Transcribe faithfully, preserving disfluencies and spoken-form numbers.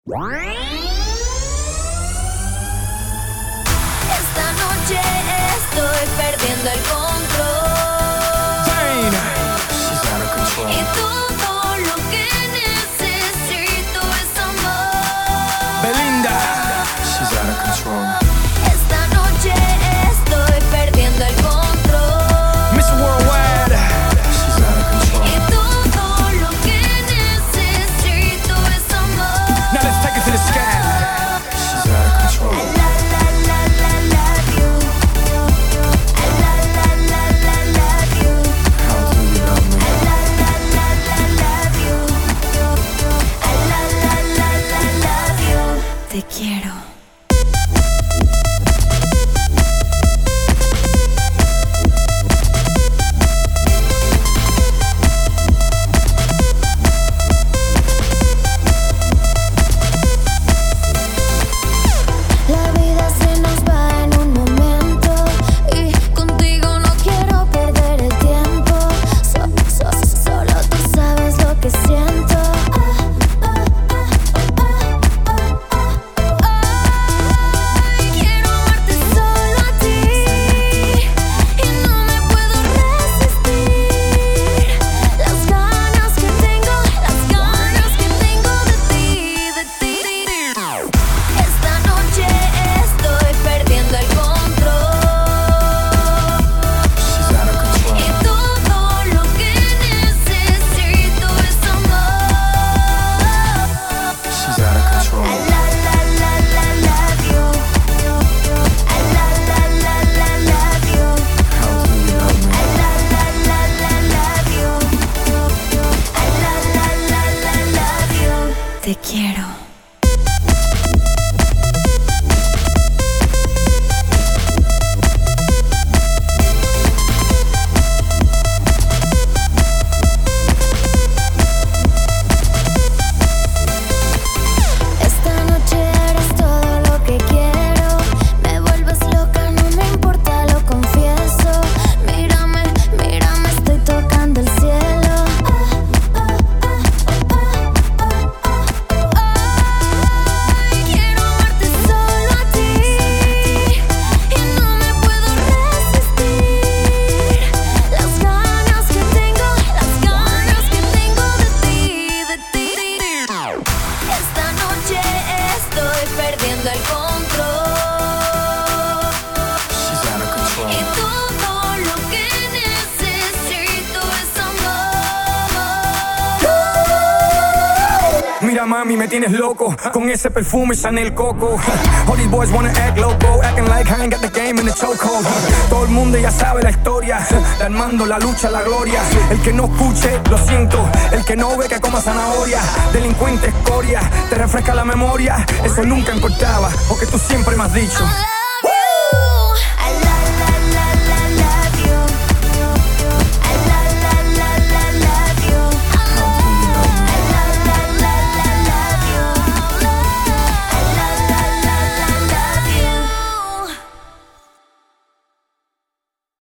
Esta noche estoy perdiendo el control. Zayn, she's out of control. Y todo lo que necesito es amor. Belinda, she's out of control. Esta noche estoy perdiendo el control. Miss Worldwide, she's out of control. Y todo lo que necesito es amor. Now let's take it to the sky. She's out of control. La la la la love you. La la la la love you. How do you love me? La la la la love you. La la la la love you. Te quiero. La vida se nos va en un momento y contigo no quiero perder el tiempo. So, so, solo tú sabes lo que siento. Ay, quiero amarte solo a ti y no me puedo resistir. Las ganas que tengo, las ganas que tengo de ti, de ti. Esta noche estoy perdiendo el control. She's out of control. Y todo lo que necesito es amor. She's out of control. La la la la love you. La la la la love you. How do you love me? La la la la love you. La la la la love you. Te quiero. Esta noche eres todo lo que quiero. Me vuelves loca, no me importa, lo confieso. Mírame, mírame, estoy tocando el cielo. Ay, quiero amarte solo a ti y no me puedo resistir. Las ganas que tengo, las ganas que tengo de ti, de ti. Esta noche estoy perdiendo el control. She's out of control. Y todo lo que necesito es amor. Mira mami, me tienes loco con ese perfume Chanel Coco. All these boys wanna act loco, acting like I ain't got the game in the chokehold. Todo el mundo ya sabe la historia, la Armando, la lucha, la gloria. El que no escuche, lo siento. El que no ve, que coma zanahoria. Delincuente escoria, te refresca la memoria. Eso nunca importaba, porque tú siempre me has dicho.